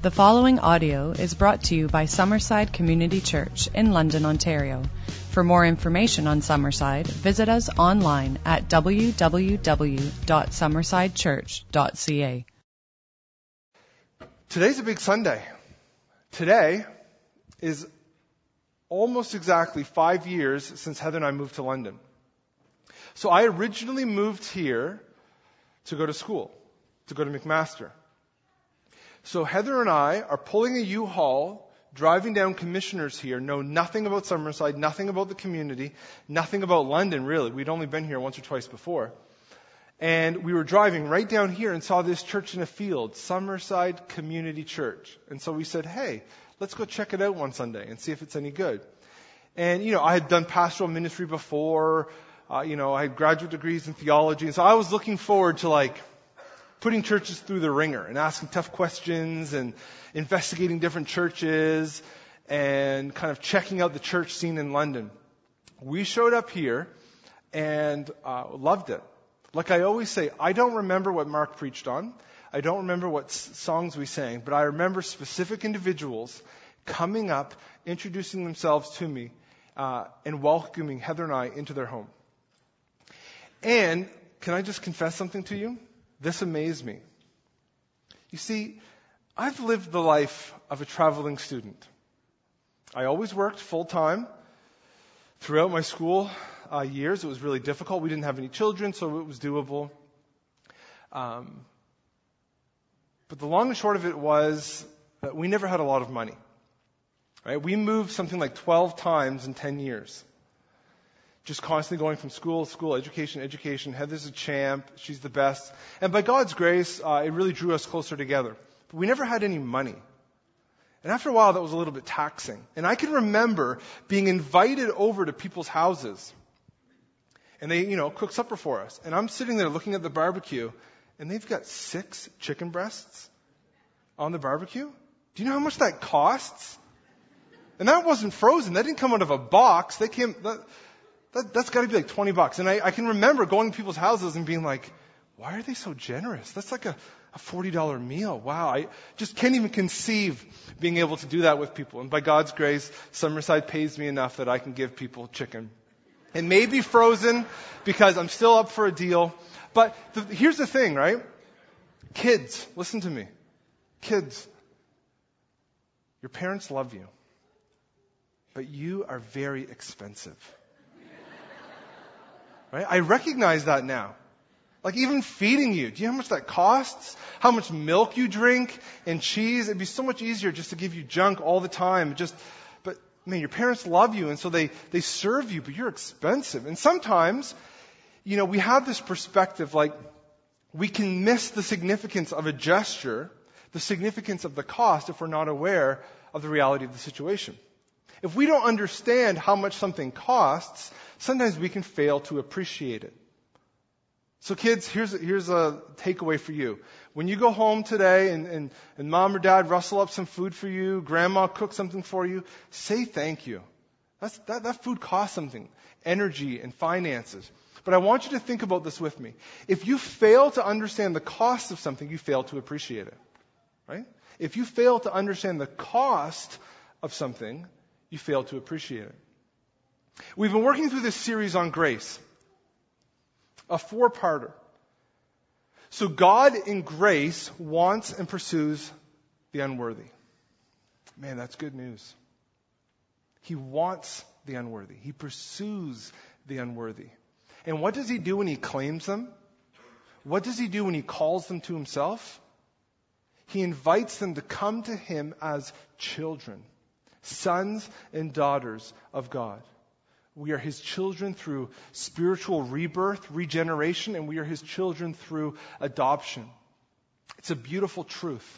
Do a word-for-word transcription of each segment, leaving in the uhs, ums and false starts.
The following audio is brought to you by Summerside Community Church in London, Ontario. For more information on Summerside, visit us online at w w w dot summerside church dot c a. Today's a big Sunday. Today is almost exactly five years since Heather and I moved to London. So I originally moved here to go to school, to go to McMaster. So Heather and I are pulling a U-Haul, driving down Commissioners here, know nothing about Summerside, nothing about the community, nothing about London, really. We'd only been here once or twice before. And we were driving right down here and saw this church in a field, Summerside Community Church. And so we said, hey, let's go check it out one Sunday and see if it's any good. And, you know, I had done pastoral ministry before. Uh, you know, I had graduate degrees in theology. And so I was looking forward to, like, putting churches through the ringer and asking tough questions and investigating different churches and kind of checking out the church scene in London. We showed up here and uh, loved it. Like I always say, I don't remember what Mark preached on. I don't remember what s- songs we sang, but I remember specific individuals coming up, introducing themselves to me, uh, and welcoming Heather and I into their home. And can I just confess something to you? This amazed me. You see, I've lived the life of a traveling student. I always worked full-time throughout my school uh, years. It was really difficult. We didn't have any children, so it was doable. Um, but the long and short of it was that we never had a lot of money. Right? We moved something like twelve times in ten years. Just constantly going from school to school, education, education. Heather's a champ. She's the best. And by God's grace, uh, it really drew us closer together. But we never had any money. And after a while, that was a little bit taxing. And I can remember being invited over to people's houses. And they, you know, cook supper for us. And I'm sitting there looking at the barbecue. And they've got six chicken breasts on the barbecue. Do you know how much that costs? And that wasn't frozen. That didn't come out of a box. They came... That, That, that's got to be like twenty bucks. And I, I can remember going to people's houses and being like, why are they so generous? That's like a, a forty dollars meal. Wow. I just can't even conceive being able to do that with people. And by God's grace, Summerside pays me enough that I can give people chicken. It may be frozen because I'm still up for a deal. But the, here's the thing, right? Kids, listen to me. Kids, your parents love you. But you are very expensive. Right? I recognize that now. Like even feeding you. Do you know how much that costs? How much milk you drink and cheese? It'd be so much easier just to give you junk all the time. Just, but man, your parents love you and so they, they serve you, but you're expensive. And sometimes, you know, we have this perspective like we can miss the significance of a gesture, the significance of the cost if we're not aware of the reality of the situation. If we don't understand how much something costs, sometimes we can fail to appreciate it. So kids, here's, here's a takeaway for you. When you go home today and, and, and mom or dad rustle up some food for you, grandma cooks something for you, say thank you. That's, that, that food costs something, energy and finances. But I want you to think about this with me. If you fail to understand the cost of something, you fail to appreciate it. Right? If you fail to understand the cost of something, you fail to appreciate it. We've been working through this series on grace, a four-parter. So God in grace wants and pursues the unworthy. Man, that's good news. He wants the unworthy. He pursues the unworthy. And what does he do when he claims them? What does he do when he calls them to himself? He invites them to come to him as children. Sons and daughters of God. We are his children through spiritual rebirth, regeneration, and we are his children through adoption. It's a beautiful truth.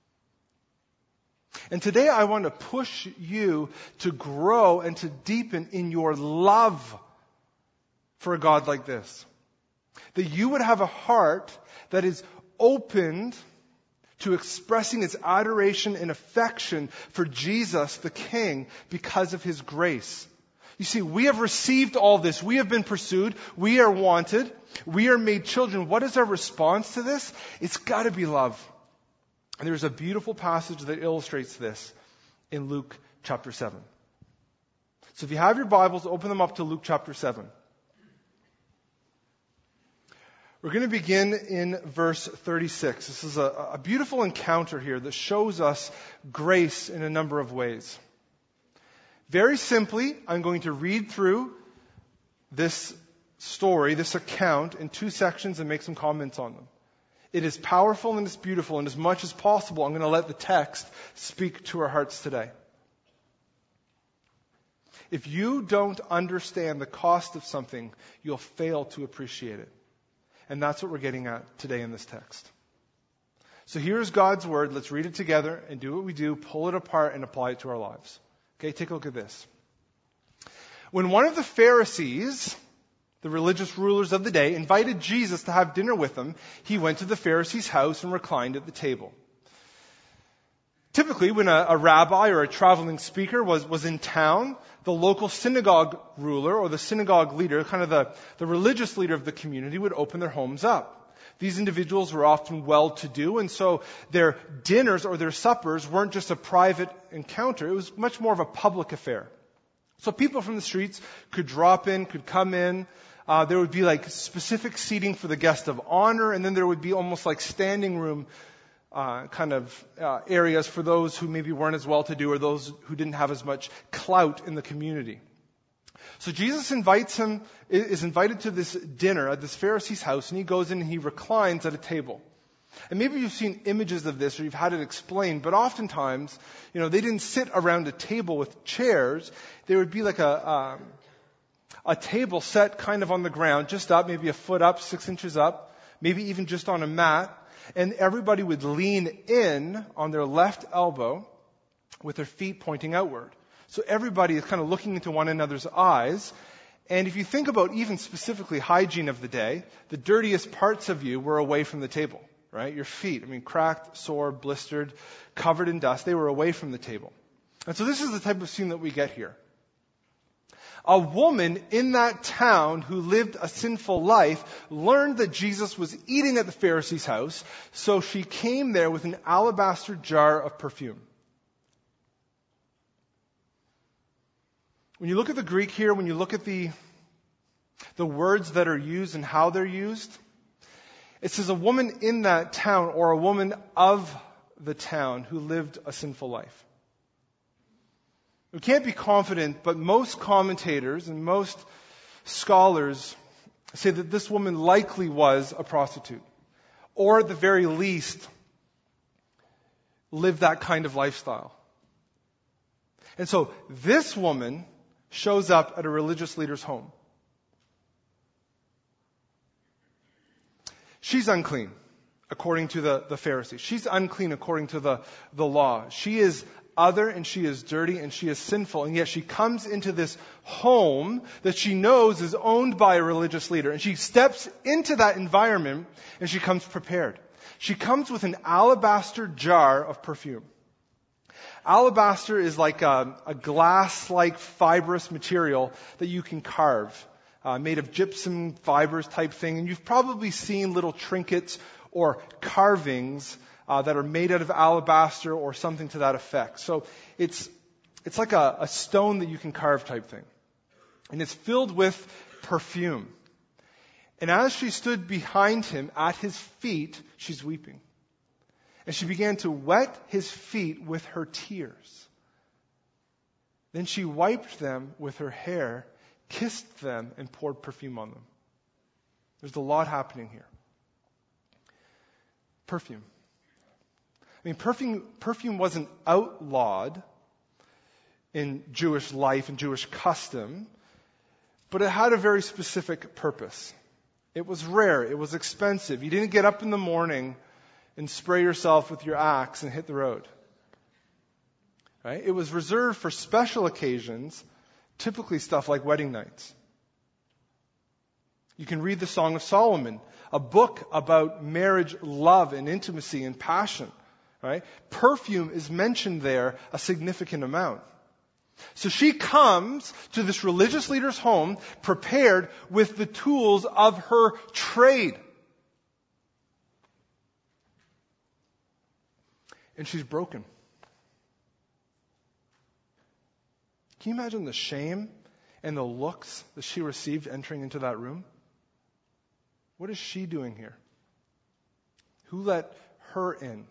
And today I want to push you to grow and to deepen in your love for a God like this. That you would have a heart that is opened to expressing its adoration and affection for Jesus, the King, because of his grace. You see, we have received all this. We have been pursued. We are wanted. We are made children. What is our response to this? It's got to be love. And there's a beautiful passage that illustrates this in Luke chapter seven. So if you have your Bibles, open them up to Luke chapter seven. We're going to begin in verse thirty-six. This is a, a beautiful encounter here that shows us grace in a number of ways. Very simply, I'm going to read through this story, this account, in two sections and make some comments on them. It is powerful and it's beautiful, and as much as possible, I'm going to let the text speak to our hearts today. If you don't understand the cost of something, you'll fail to appreciate it. And that's what we're getting at today in this text. So here's God's word. Let's read it together and do what we do, pull it apart and apply it to our lives. Okay, take a look at this. When one of the Pharisees, the religious rulers of the day, invited Jesus to have dinner with them, he went to the Pharisee's house and reclined at the table. Typically, when a, a rabbi or a traveling speaker was, was in town, the local synagogue ruler or the synagogue leader, kind of the, the religious leader of the community, would open their homes up. These individuals were often well-to-do, and so their dinners or their suppers weren't just a private encounter. It was much more of a public affair. So people from the streets could drop in, could come in. Uh, there would be like specific seating for the guest of honor, and then there would be almost like standing room Uh, kind of uh, areas for those who maybe weren't as well-to-do or those who didn't have as much clout in the community. So Jesus invites him, is invited to this dinner at this Pharisee's house, and he goes in and he reclines at a table. And maybe you've seen images of this or you've had it explained, but oftentimes, you know, they didn't sit around a table with chairs. There would be like a, um, a table set kind of on the ground, just up, maybe a foot up, six inches up, maybe even just on a mat. And everybody would lean in on their left elbow with their feet pointing outward. So everybody is kind of looking into one another's eyes. And if you think about even specifically hygiene of the day, the dirtiest parts of you were away from the table, right? Your feet, I mean, cracked, sore, blistered, covered in dust, they were away from the table. And so this is the type of scene that we get here. A woman in that town who lived a sinful life learned that Jesus was eating at the Pharisee's house, so she came there with an alabaster jar of perfume. When you look at the Greek here, when you look at the, the words that are used and how they're used, it says a woman in that town or a woman of the town who lived a sinful life. We can't be confident, but most commentators and most scholars say that this woman likely was a prostitute, or at the very least, lived that kind of lifestyle. And so this woman shows up at a religious leader's home. She's unclean, according to the, the Pharisees. She's unclean according to the, the law. She is other, and she is dirty, and she is sinful, and yet she comes into this home that she knows is owned by a religious leader, and she steps into that environment, and she comes prepared. She comes with an alabaster jar of perfume. Alabaster is like a, a glass-like fibrous material that you can carve, uh, made of gypsum fibers type thing, and you've probably seen little trinkets or carvings Uh, that are made out of alabaster or something to that effect. So it's it's like a, a stone that you can carve type thing. And it's filled with perfume. And as she stood behind him at his feet, she's weeping. And she began to wet his feet with her tears. Then she wiped them with her hair, kissed them, and poured perfume on them. There's a lot happening here. Perfume. I mean, perfume, perfume wasn't outlawed in Jewish life and Jewish custom, but it had a very specific purpose. It was rare. It was expensive. You didn't get up in the morning and spray yourself with your axe and hit the road. Right? It was reserved for special occasions, typically stuff like wedding nights. You can read the Song of Solomon, a book about marriage, love, and intimacy and passion. Right? Perfume is mentioned there a significant amount. So she comes to this religious leader's home prepared with the tools of her trade. and she's broken. Can you imagine the shame and the looks that she received entering into that room? What is she doing here? Who let her in?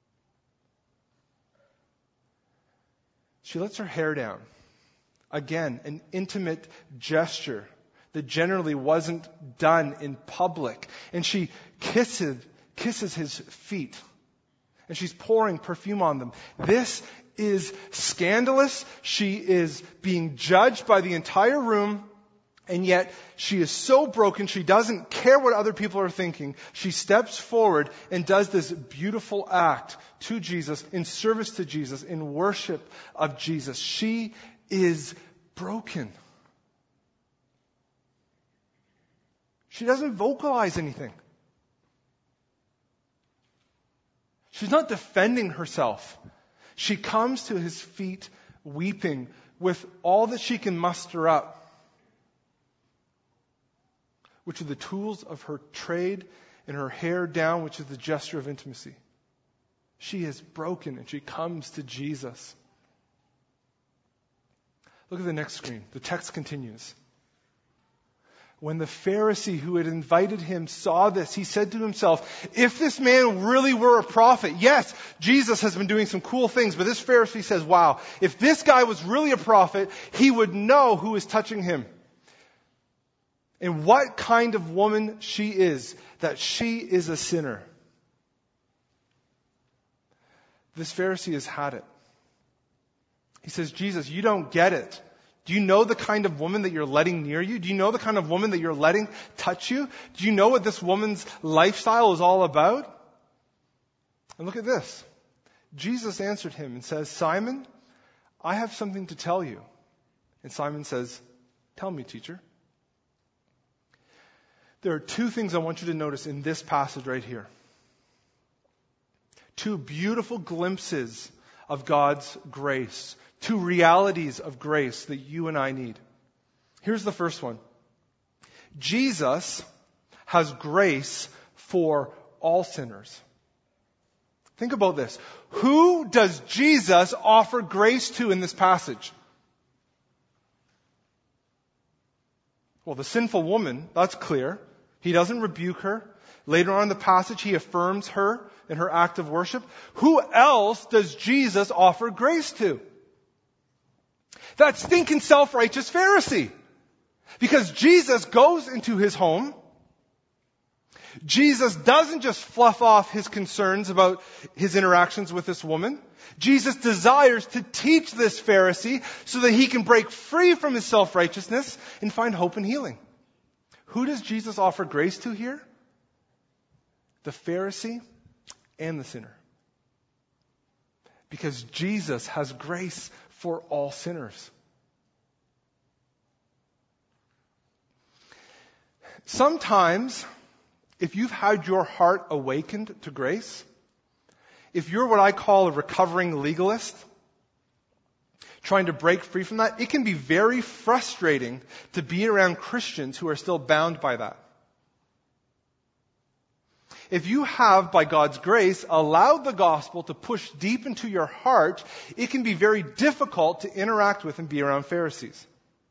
She lets her hair down. Again, an intimate gesture that generally wasn't done in public. And she kisses, kisses his feet. And she's pouring perfume on them. This is scandalous. She is being judged by the entire room. And yet, she is so broken, she doesn't care what other people are thinking. She steps forward and does this beautiful act to Jesus, in service to Jesus, in worship of Jesus. She is broken. She doesn't vocalize anything. She's not defending herself. She comes to his feet weeping with all that she can muster up, which are the tools of her trade, and her hair down, which is the gesture of intimacy. She is broken, and she comes to Jesus. Look at the next screen. The text continues. When the Pharisee who had invited him saw this, he said to himself, if this man really were a prophet, yes, Jesus has been doing some cool things, but this Pharisee says, wow, if this guy was really a prophet, he would know who is touching him. And what kind of woman she is, that she is a sinner. This Pharisee has had it. He says, Jesus, you don't get it. Do you know the kind of woman that you're letting near you? Do you know the kind of woman that you're letting touch you? Do you know what this woman's lifestyle is all about? And look at this. Jesus answered him and says, Simon, I have something to tell you. And Simon says, tell me, teacher. There are two things I want you to notice in this passage right here. Two beautiful glimpses of God's grace. Two realities of grace that you and I need. Here's the first one. Jesus has grace for all sinners. Think about this. Who does Jesus offer grace to in this passage? Well, the sinful woman, that's clear. He doesn't rebuke her. Later on in the passage, he affirms her in her act of worship. Who else does Jesus offer grace to? That stinking self-righteous Pharisee. Because Jesus goes into his home. Jesus doesn't just fluff off his concerns about his interactions with this woman. Jesus desires to teach this Pharisee so that he can break free from his self-righteousness and find hope and healing. Who does Jesus offer grace to here? The Pharisee and the sinner. Because Jesus has grace for all sinners. Sometimes, if you've had your heart awakened to grace, if you're what I call a recovering legalist, trying to break free from that, it can be very frustrating to be around Christians who are still bound by that. If you have, by God's grace, allowed the gospel to push deep into your heart, it can be very difficult to interact with and be around Pharisees.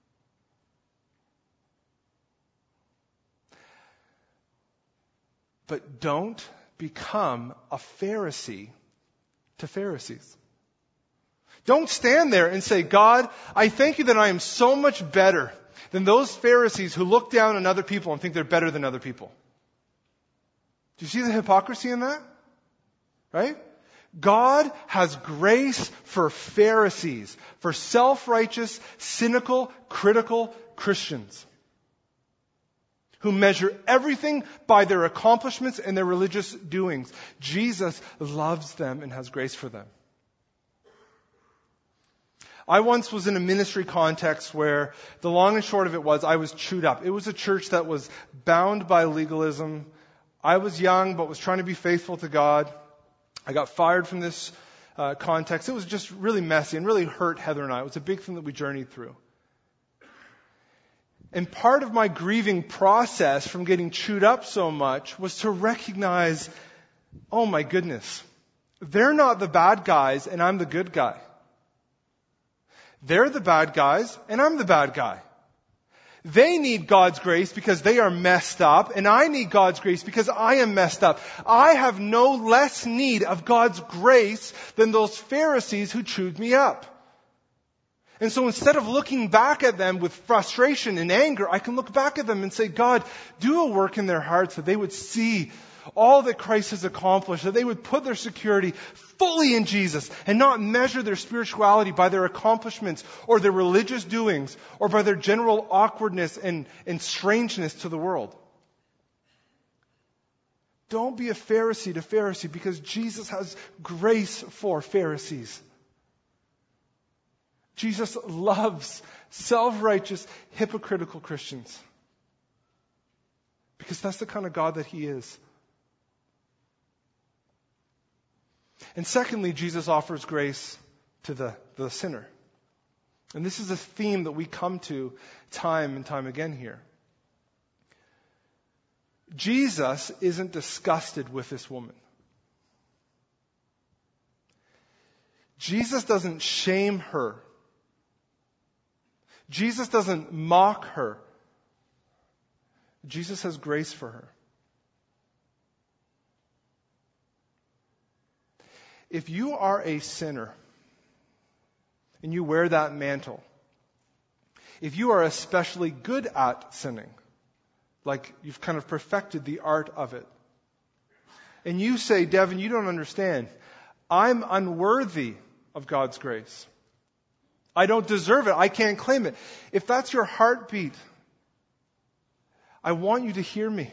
But don't become a Pharisee to Pharisees. Don't stand there and say, God, I thank you that I am so much better than those Pharisees who look down on other people and think they're better than other people. Do you see the hypocrisy in that? Right? God has grace for Pharisees, for self-righteous, cynical, critical Christians who measure everything by their accomplishments and their religious doings. Jesus loves them and has grace for them. I once was in a ministry context where the long and short of it was I was chewed up. It was a church that was bound by legalism. I was young but was trying to be faithful to God. I got fired from this uh, context. It was just really messy and really hurt Heather and I. It was a big thing that we journeyed through. And part of my grieving process from getting chewed up so much was to recognize, oh my goodness, They're not the bad guys and I'm the good guy. They're the bad guys and I'm the bad guy. They need God's grace because they are messed up, and I need God's grace because I am messed up. I have no less need of God's grace than those Pharisees who chewed me up. And so instead of looking back at them with frustration and anger, I can look back at them and say, God, do a work in their hearts that they would see all that Christ has accomplished, that they would put their security fully in Jesus and not measure their spirituality by their accomplishments or their religious doings or by their general awkwardness and, and strangeness to the world. Don't be a Pharisee to Pharisee, because Jesus has grace for Pharisees. Jesus loves self-righteous, hypocritical Christians, because that's the kind of God that He is. And secondly, Jesus offers grace to the, the sinner. And this is a theme that we come to time and time again here. Jesus isn't disgusted with this woman. Jesus doesn't shame her. Jesus doesn't mock her. Jesus has grace for her. If you are a sinner and you wear that mantle, if you are especially good at sinning, like you've kind of perfected the art of it, and you say, Devin, you don't understand, I'm unworthy of God's grace. I don't deserve it. I can't claim it. If that's your heartbeat, I want you to hear me.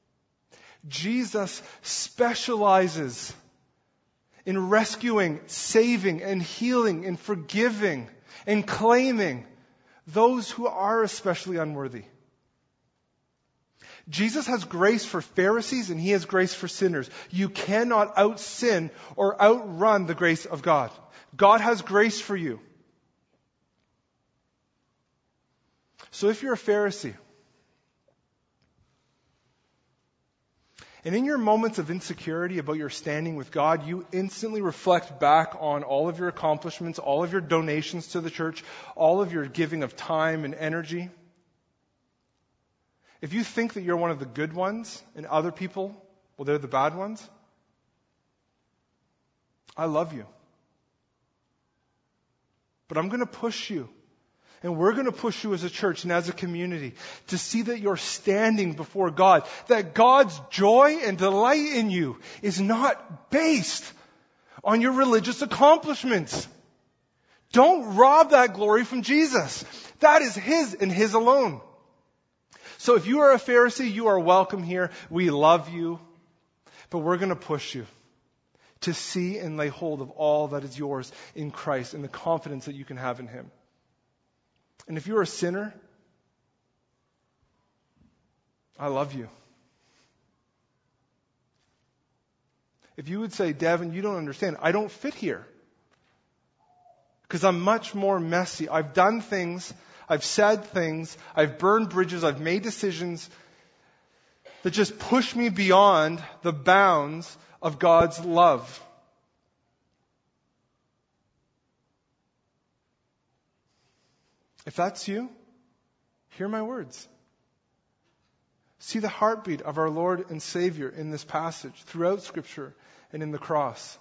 Jesus specializes in rescuing, saving, and healing, and forgiving, and claiming those who are especially unworthy. Jesus has grace for Pharisees and He has grace for sinners. You cannot out-sin or outrun the grace of God. God has grace for you. So if you're a Pharisee, and in your moments of insecurity about your standing with God, you instantly reflect back on all of your accomplishments, all of your donations to the church, all of your giving of time and energy. If you think that you're one of the good ones and other people, well, they're the bad ones, I love you. But I'm going to push you. And we're going to push you as a church and as a community to see that you're standing before God, that God's joy and delight in you is not based on your religious accomplishments. Don't rob that glory from Jesus. That is His and His alone. So if you are a Pharisee, you are welcome here. We love you. But we're going to push you to see and lay hold of all that is yours in Christ and the confidence that you can have in Him. And if you're a sinner, I love you. If you would say, Devin, you don't understand, I don't fit here. Because I'm much more messy. I've done things, I've said things, I've burned bridges, I've made decisions that just push me beyond the bounds of God's love. If that's you, hear my words. See the heartbeat of our Lord and Savior in this passage, throughout Scripture and in the cross.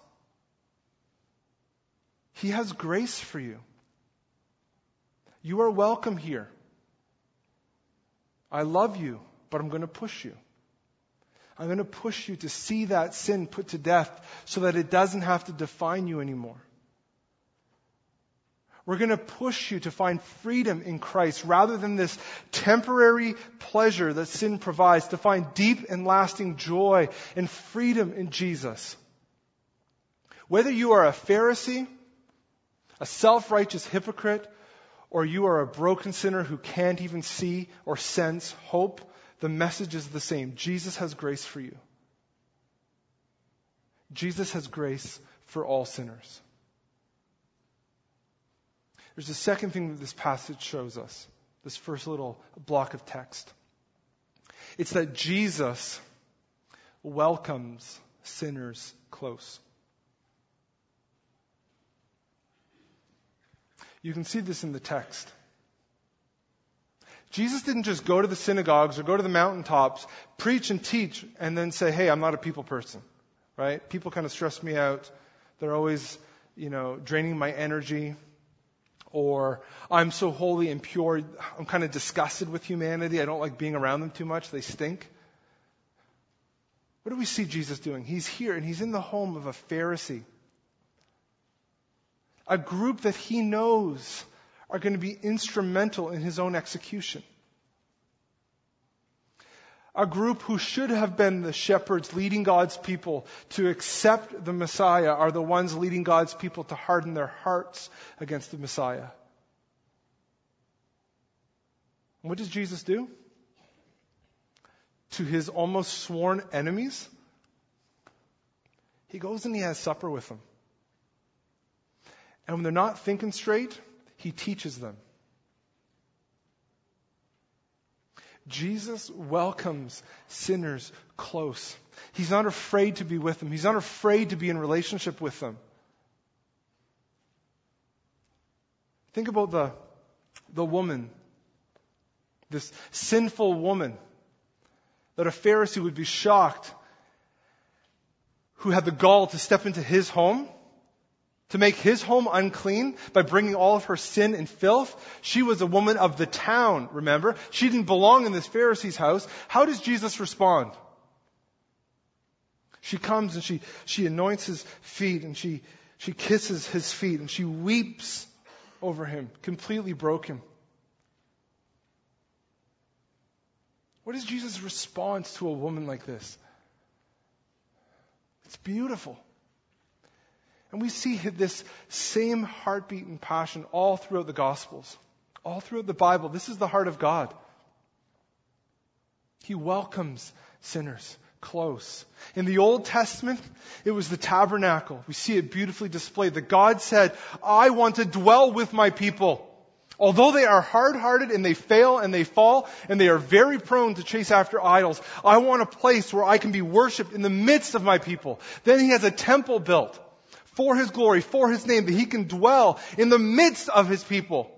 He has grace for you. You are welcome here. I love you, but I'm going to push you. I'm going to push you to see that sin put to death so that it doesn't have to define you anymore. We're going to push you to find freedom in Christ rather than this temporary pleasure that sin provides, to find deep and lasting joy and freedom in Jesus. Whether you are a Pharisee, a self-righteous hypocrite, or you are a broken sinner who can't even see or sense hope, the message is the same. Jesus has grace for you. Jesus has grace for all sinners. There's a second thing that this passage shows us, this first little block of text. It's that Jesus welcomes sinners close. You can see this in the text. Jesus didn't just go to the synagogues or go to the mountaintops, preach and teach, and then say, hey, I'm not a people person, right? People kind of stress me out. They're always, you know, draining my energy. Or I'm so holy and pure, I'm kind of disgusted with humanity. I don't like being around them too much. They stink. What do we see Jesus doing? He's here and he's in the home of a Pharisee. A group that he knows are going to be instrumental in his own execution. A group who should have been the shepherds leading God's people to accept the Messiah are the ones leading God's people to harden their hearts against the Messiah. And what does Jesus do? To his almost sworn enemies, he goes and he has supper with them. And when they're not thinking straight, he teaches them. Jesus welcomes sinners close. He's not afraid to be with them. He's not afraid to be in relationship with them. Think about the, the woman, this sinful woman, that a Pharisee would be shocked, who had the gall to step into his home, to make his home unclean by bringing all of her sin and filth. She was a woman of the town, remember? She didn't belong in this Pharisee's house. How does Jesus respond? She comes and she, she anoints his feet and she, she kisses his feet and she weeps over him, completely broken. What is Jesus' response to a woman like this? It's beautiful. And we see this same heartbeat and passion all throughout the Gospels, all throughout the Bible. This is the heart of God. He welcomes sinners close. In the Old Testament, it was the tabernacle. We see it beautifully displayed. That God said, I want to dwell with my people. Although they are hard-hearted and they fail and they fall and they are very prone to chase after idols, I want a place where I can be worshipped in the midst of my people. Then he has a temple built for his glory, for his name, that he can dwell in the midst of his people.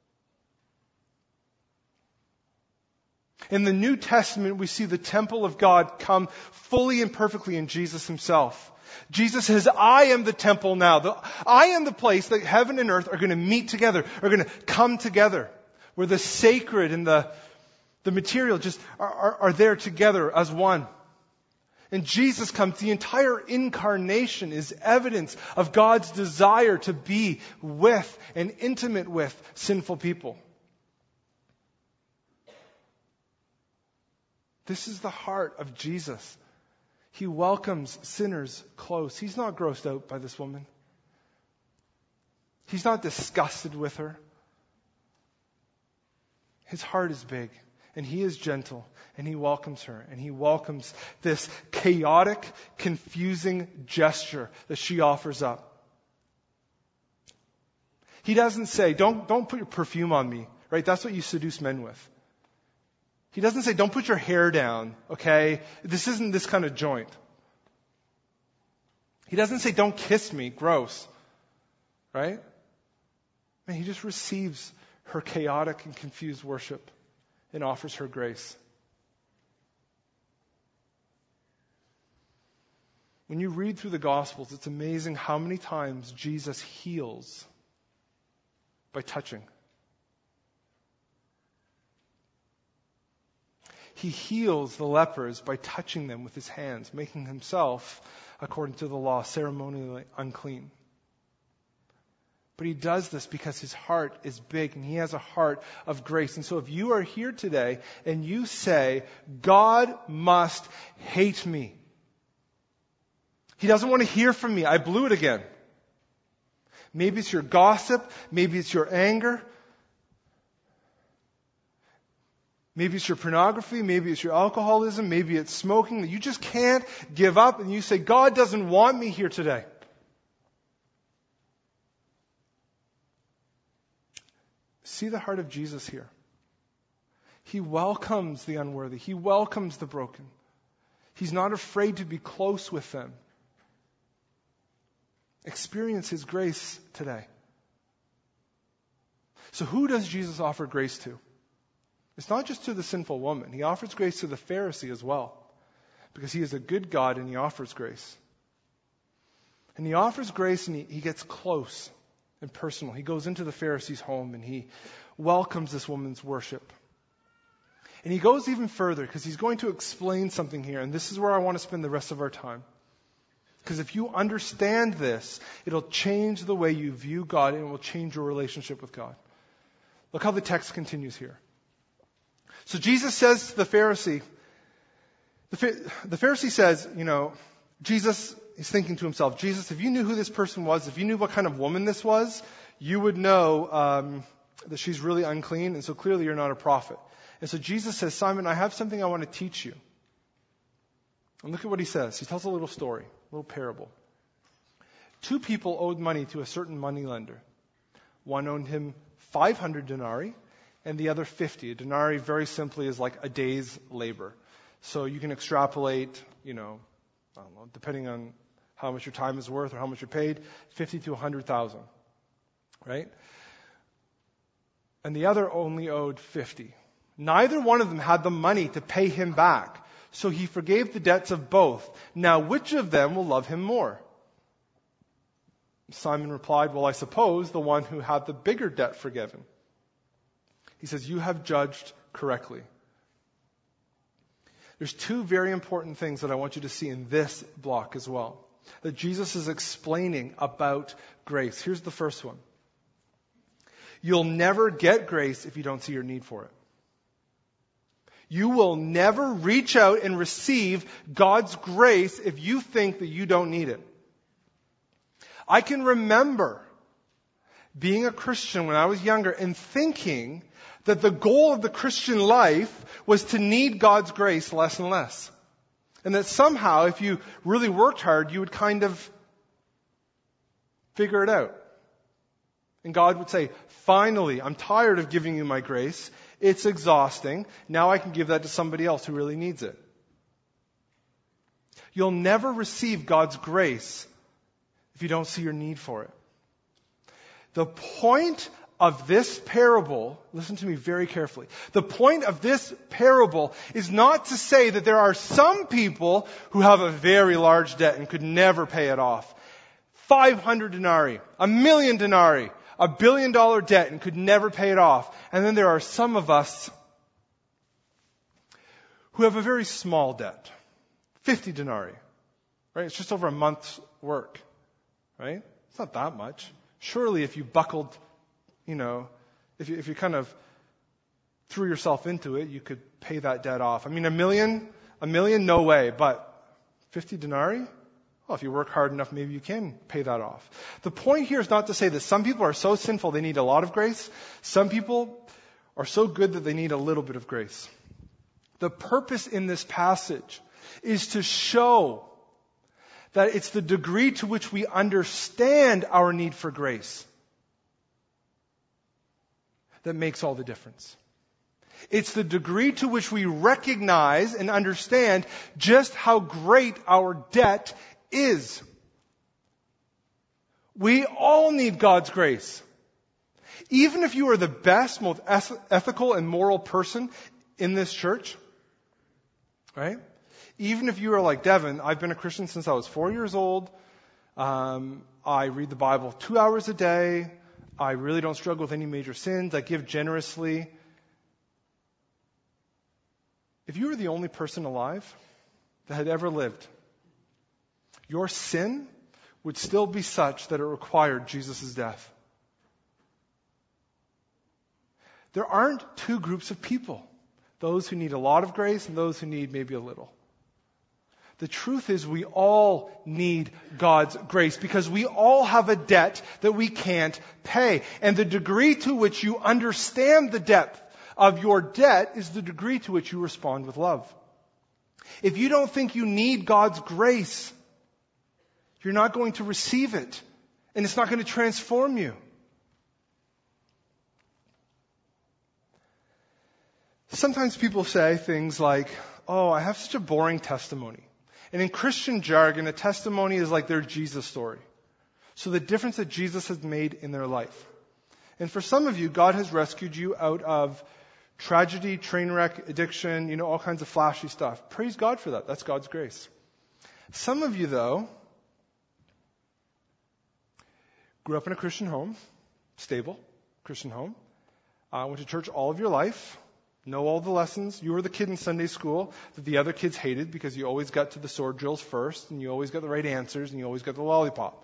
In the New Testament, we see the temple of God come fully and perfectly in Jesus himself. Jesus says, I am the temple now. The, I am the place that heaven and earth are going to meet together, are going to come together, where the sacred and the, the material just are, are, are there together as one. And Jesus comes, the entire incarnation is evidence of God's desire to be with and intimate with sinful people. This is the heart of Jesus. He welcomes sinners close. He's not grossed out by this woman. He's not disgusted with her. His heart is big, and he is gentle, and he welcomes her, and he welcomes this chaotic, confusing gesture that she offers up. He doesn't say, don't, don't put your perfume on me, right? That's what you seduce men with. He doesn't say, don't put your hair down, okay? This isn't this kind of joint. He doesn't say, don't kiss me, gross, right? And he just receives her chaotic and confused worship and offers her grace. When you read through the Gospels, it's amazing how many times Jesus heals by touching. He heals the lepers by touching them with his hands, making himself, according to the law, ceremonially unclean. But he does this because his heart is big and he has a heart of grace. And so if you are here today and you say, God must hate me. He doesn't want to hear from me. I blew it again. Maybe it's your gossip. Maybe it's your anger. Maybe it's your pornography, maybe it's your alcoholism, maybe it's smoking that you just can't give up, and you say, God doesn't want me here today. See the heart of Jesus here. He welcomes the unworthy. He welcomes the broken. He's not afraid to be close with them. Experience his grace today. So who does Jesus offer grace to? It's not just to the sinful woman. He offers grace to the Pharisee as well, because he is a good God and he offers grace. And he offers grace and he, he gets close and personal. He goes into the Pharisee's home and he welcomes this woman's worship. And he goes even further because he's going to explain something here. And this is where I want to spend the rest of our time. Because if you understand this, it'll change the way you view God and it will change your relationship with God. Look how the text continues here. So Jesus says to the Pharisee, the, the Pharisee says, you know, Jesus, he's thinking to himself, Jesus, if you knew who this person was, if you knew what kind of woman this was, you would know um, that she's really unclean, and so clearly you're not a prophet. And so Jesus says, Simon, I have something I want to teach you. And look at what he says. He tells a little story, a little parable. Two people owed money to a certain moneylender. One owed him five hundred denarii, and the other fifty. A denarii, very simply, is like a day's labor. So you can extrapolate, you know, I don't know, depending on how much your time is worth or how much you're paid, fifty to one hundred thousand, right? And the other only owed fifty. Neither one of them had the money to pay him back, so he forgave the debts of both. Now, which of them will love him more? Simon replied, well, I suppose the one who had the bigger debt forgiven. He says, you have judged correctly. There's two very important things that I want you to see in this block as well, that Jesus is explaining about grace. Here's the first one. You'll never get grace if you don't see your need for it. You will never reach out and receive God's grace if you think that you don't need it. I can remember being a Christian when I was younger and thinking that the goal of the Christian life was to need God's grace less and less. And that somehow, if you really worked hard, you would kind of figure it out. And God would say, finally, I'm tired of giving you my grace. It's exhausting. Now I can give that to somebody else who really needs it. You'll never receive God's grace if you don't see your need for it. The point of this parable, listen to me very carefully. The point of this parable is not to say that there are some people who have a very large debt and could never pay it off. five hundred denarii, a million denarii, a billion dollar debt and could never pay it off. And then there are some of us who have a very small debt. fifty denarii, right? It's just over a month's work, right? It's not that much. Surely if you buckled, you know, if you, if you kind of threw yourself into it, you could pay that debt off. I mean, a million, a million, no way, but fifty denarii? Well, if you work hard enough, maybe you can pay that off. The point here is not to say that some people are so sinful they need a lot of grace. Some people are so good that they need a little bit of grace. The purpose in this passage is to show that it's the degree to which we understand our need for grace that makes all the difference. It's the degree to which we recognize and understand just how great our debt is. We all need God's grace. Even if you are the best, most ethical and moral person in this church, right? Even if you are like Devin, I've been a Christian since I was four years old. Um, I read the Bible two hours a day. I really don't struggle with any major sins. I give generously. If you were the only person alive that had ever lived, your sin would still be such that it required Jesus' death. There aren't two groups of people, those who need a lot of grace and those who need maybe a little. The truth is we all need God's grace because we all have a debt that we can't pay. And the degree to which you understand the depth of your debt is the degree to which you respond with love. If you don't think you need God's grace, you're not going to receive it. And it's not going to transform you. Sometimes people say things like, oh, I have such a boring testimony. And in Christian jargon, a testimony is like their Jesus story. So the difference that Jesus has made in their life. And for some of you, God has rescued you out of tragedy, train wreck, addiction, you know, all kinds of flashy stuff. Praise God for that. That's God's grace. Some of you, though, grew up in a Christian home, stable Christian home, uh, went to church all of your life, know all the lessons. You were the kid in Sunday school that the other kids hated because you always got to the sword drills first, and you always got the right answers, and you always got the lollipop.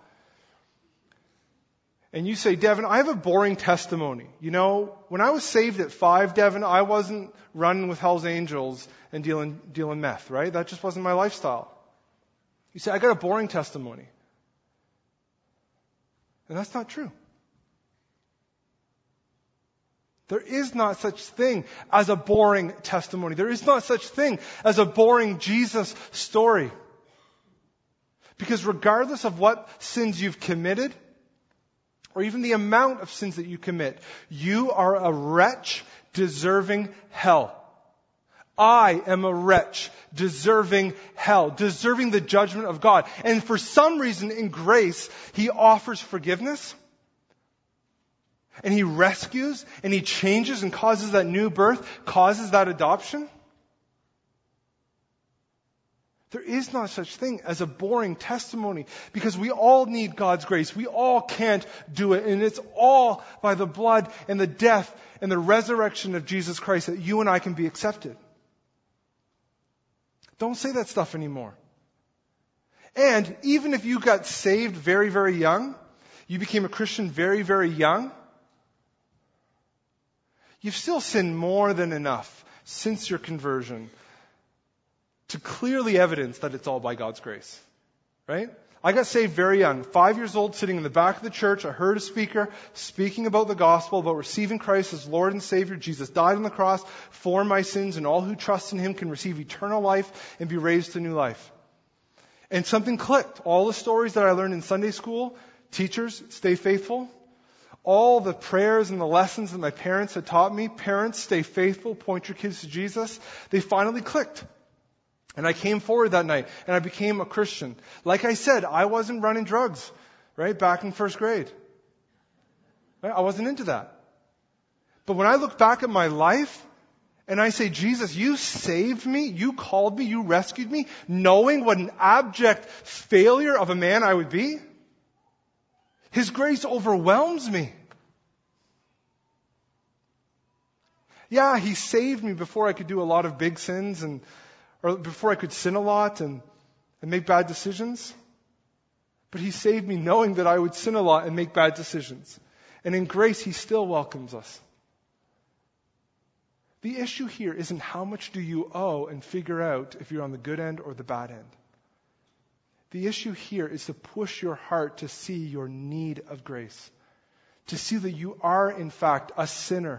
And you say, Devin, I have a boring testimony. You know, when I was saved at five, Devin, I wasn't running with Hell's Angels and dealing, dealing meth, right? That just wasn't my lifestyle. You say, I got a boring testimony. And that's not true. There is not such thing as a boring testimony. There is not such thing as a boring Jesus story. Because regardless of what sins you've committed, or even the amount of sins that you commit, you are a wretch deserving hell. I am a wretch deserving hell, deserving the judgment of God. And for some reason in grace, He offers forgiveness. And He rescues, and He changes and causes that new birth, causes that adoption. There is not such thing as a boring testimony, because we all need God's grace. We all can't do it. And it's all by the blood and the death and the resurrection of Jesus Christ that you and I can be accepted. Don't say that stuff anymore. And even if you got saved very, very young, you became a Christian very, very young, you've still sinned more than enough since your conversion to clearly evidence that it's all by God's grace. Right? I got saved very young, five years old, sitting in the back of the church. I heard a speaker speaking about the gospel, about receiving Christ as Lord and Savior. Jesus died on the cross for my sins, and all who trust in Him can receive eternal life and be raised to new life. And something clicked. All the stories that I learned in Sunday school, teachers, stay faithful. All the prayers and the lessons that my parents had taught me, parents, stay faithful, point your kids to Jesus, they finally clicked. And I came forward that night, and I became a Christian. Like I said, I wasn't running drugs, right, back in first grade. Right? I wasn't into that. But when I look back at my life, and I say, Jesus, you saved me, you called me, you rescued me, knowing what an abject failure of a man I would be, His grace overwhelms me. Yeah, He saved me before I could do a lot of big sins and or before I could sin a lot and, and make bad decisions. But He saved me knowing that I would sin a lot and make bad decisions. And in grace, He still welcomes us. The issue here isn't how much do you owe and figure out if you're on the good end or the bad end. The issue here is to push your heart to see your need of grace. To see that you are, in fact, a sinner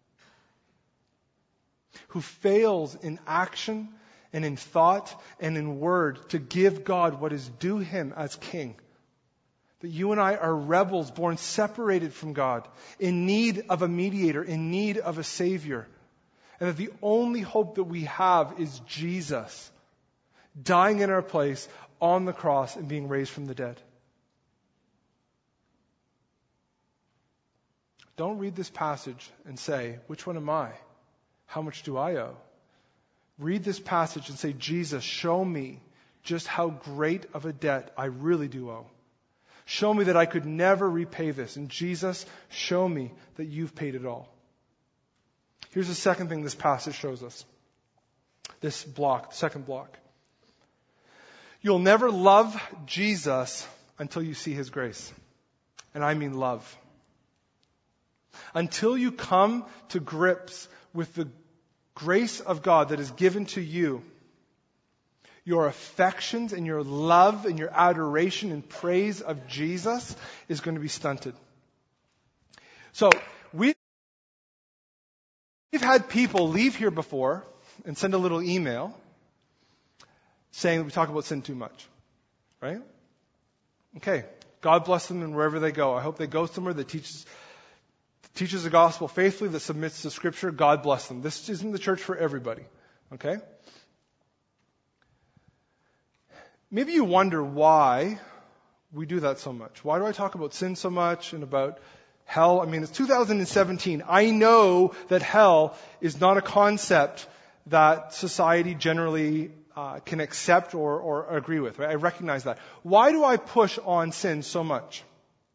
who fails in action and in thought and in word to give God what is due Him as King. That you and I are rebels born separated from God, in need of a mediator, in need of a Savior. And that the only hope that we have is Jesus, dying in our place on the cross and being raised from the dead. Don't read this passage and say, which one am I? How much do I owe? Read this passage and say, Jesus, show me just how great of a debt I really do owe. Show me that I could never repay this. And Jesus, show me that you've paid it all. Here's the second thing this passage shows us. This block, the second block. You'll never love Jesus until you see His grace. And I mean love. Until you come to grips with the grace of God that is given to you, your affections and your love and your adoration and praise of Jesus is going to be stunted. So we We've had people leave here before and send a little email saying that we talk about sin too much. Right? Okay. God bless them and wherever they go. I hope they go somewhere that teaches teaches the gospel faithfully, that submits to Scripture. God bless them. This isn't the church for everybody. Okay? Maybe you wonder why we do that so much. Why do I talk about sin so much and about Hell, I mean, it's two thousand seventeen. I know that hell is not a concept that society generally uh, can accept or, or agree with. Right? I recognize that. Why do I push on sin so much?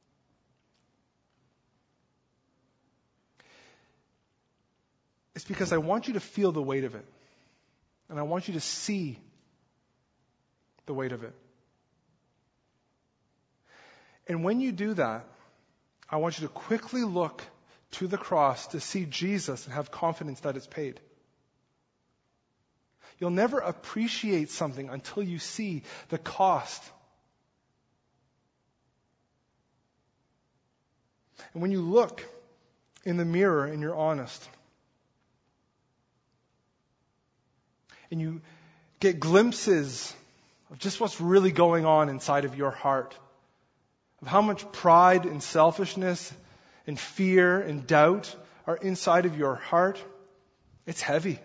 It's because I want you to feel the weight of it. And I want you to see the weight of it. And when you do that, I want you to quickly look to the cross to see Jesus and have confidence that it's paid. You'll never appreciate something until you see the cost. And when you look in the mirror and you're honest, and you get glimpses of just what's really going on inside of your heart, of how much pride and selfishness and fear and doubt are inside of your heart, it's heavy.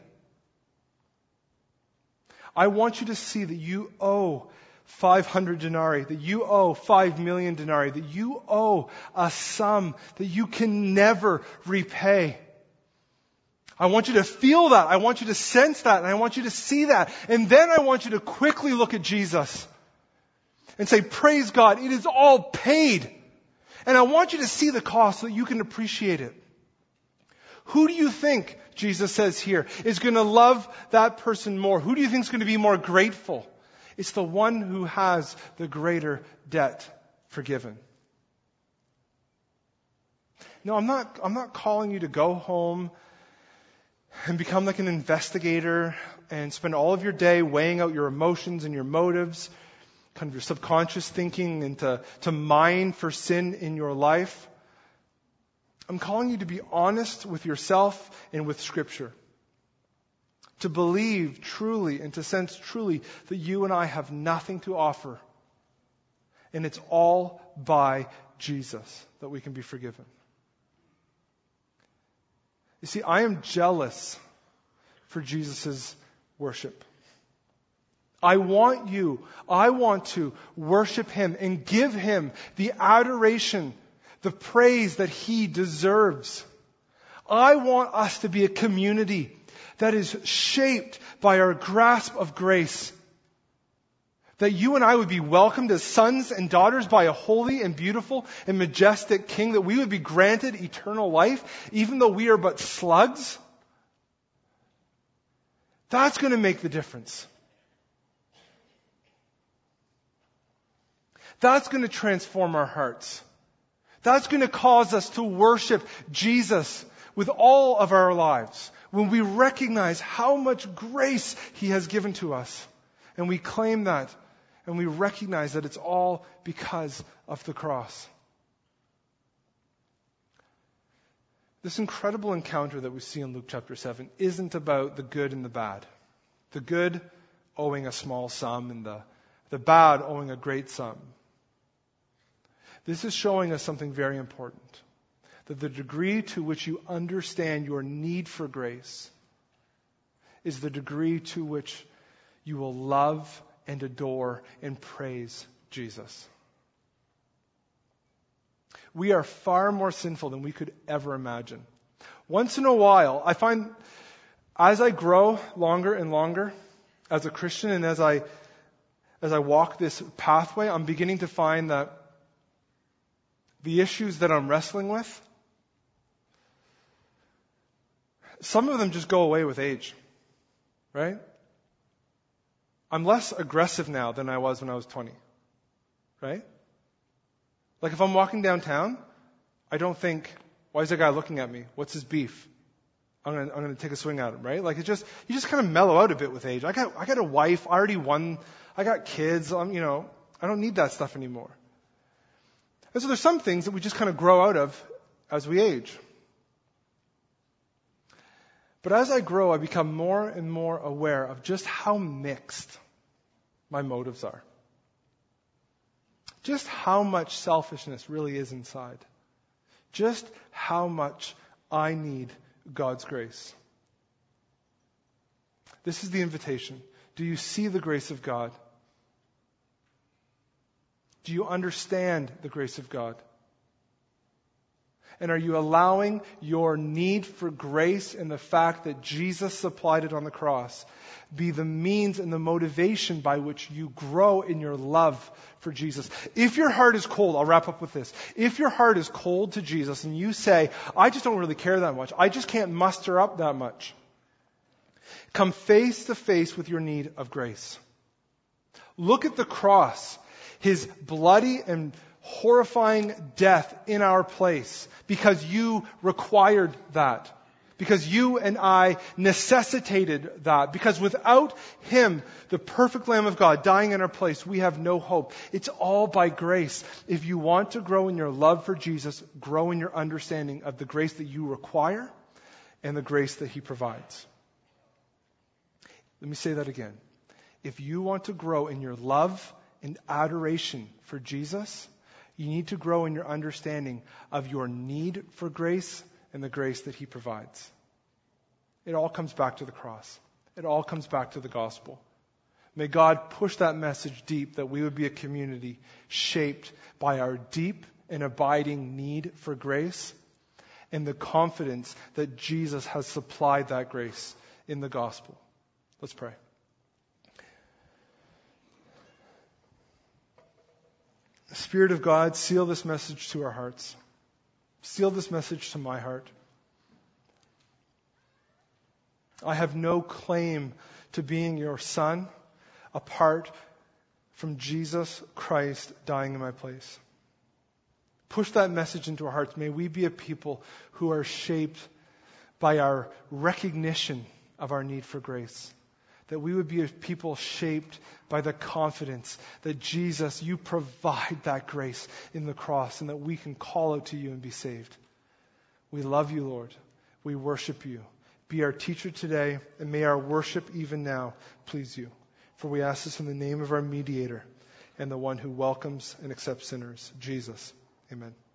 I want you to see that you owe five hundred denarii, that you owe five million denarii, that you owe a sum that you can never repay. I want you to feel that. I want you to sense that. And I want you to see that. And then I want you to quickly look at Jesus and say, praise God, it is all paid. And I want you to see the cost so that you can appreciate it. Who do you think, Jesus says here, is going to love that person more? Who do you think is going to be more grateful? It's the one who has the greater debt forgiven. No, I'm not, I'm not calling you to go home and become like an investigator and spend all of your day weighing out your emotions and your motives, kind of your subconscious thinking, and to, to mine for sin in your life. I'm calling you to be honest with yourself and with Scripture. To believe truly and to sense truly that you and I have nothing to offer. And it's all by Jesus that we can be forgiven. You see, I am jealous for Jesus' worship. I want you, I want to worship Him and give Him the adoration, the praise that He deserves. I want us to be a community that is shaped by our grasp of grace. That you and I would be welcomed as sons and daughters by a holy and beautiful and majestic King. That we would be granted eternal life, even though we are but slugs. That's going to make the difference. That's going to transform our hearts. That's going to cause us to worship Jesus with all of our lives. When we recognize how much grace He has given to us. And we claim that. And we recognize that it's all because of the cross. This incredible encounter that we see in Luke chapter seven isn't about the good and the bad. The good owing a small sum and the, the bad owing a great sum. This is showing us something very important. That the degree to which you understand your need for grace is the degree to which you will love and adore and praise Jesus. We are far more sinful than we could ever imagine. Once in a while, I find as I grow longer and longer as a Christian and as I as I walk this pathway, I'm beginning to find that the issues that I'm wrestling with, some of them just go away with age, right? I'm less aggressive now than I was when I was twenty, right? Like if I'm walking downtown, I don't think, why is that guy looking at me? What's his beef? I'm gonna, I'm gonna take a swing at him, right? Like it just, you just kind of mellow out a bit with age. I got, I got a wife, I already won, I got kids, I'm, you know, I don't need that stuff anymore. And so there's some things that we just kind of grow out of as we age. But as I grow, I become more and more aware of just how mixed my motives are. Just how much selfishness really is inside. Just how much I need God's grace. This is the invitation. Do you see the grace of God? Do you understand the grace of God? And are you allowing your need for grace and the fact that Jesus supplied it on the cross be the means and the motivation by which you grow in your love for Jesus? If your heart is cold, I'll wrap up with this. If your heart is cold to Jesus and you say, I just don't really care that much, I just can't muster up that much, come face to face with your need of grace. Look at the cross, His bloody and horrifying death in our place, because you required that. Because you and I necessitated that. Because without Him, the perfect Lamb of God, dying in our place, we have no hope. It's all by grace. If you want to grow in your love for Jesus, grow in your understanding of the grace that you require and the grace that He provides. Let me say that again. If you want to grow in your love and adoration for Jesus, you need to grow in your understanding of your need for grace and the grace that He provides. It all comes back to the cross. It all comes back to the gospel. May God push that message deep, that we would be a community shaped by our deep and abiding need for grace and the confidence that Jesus has supplied that grace in the gospel. Let's pray. Spirit of God, seal this message to our hearts. Seal this message to my heart. I have no claim to being your son apart from Jesus Christ dying in my place. Push that message into our hearts. May we be a people who are shaped by our recognition of our need for grace. That we would be a people shaped by the confidence that Jesus, you provide that grace in the cross, and that we can call out to you and be saved. We love you, Lord. We worship you. Be our teacher today, and may our worship even now please you. For we ask this in the name of our mediator and the one who welcomes and accepts sinners, Jesus. Amen.